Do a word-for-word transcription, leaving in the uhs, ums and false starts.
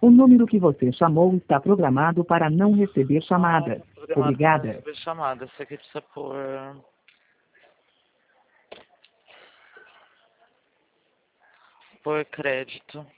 O número que você chamou está programado para não receber chamada. Obrigada. Receber chamada. Esse aqui precisa pôr... Por crédito.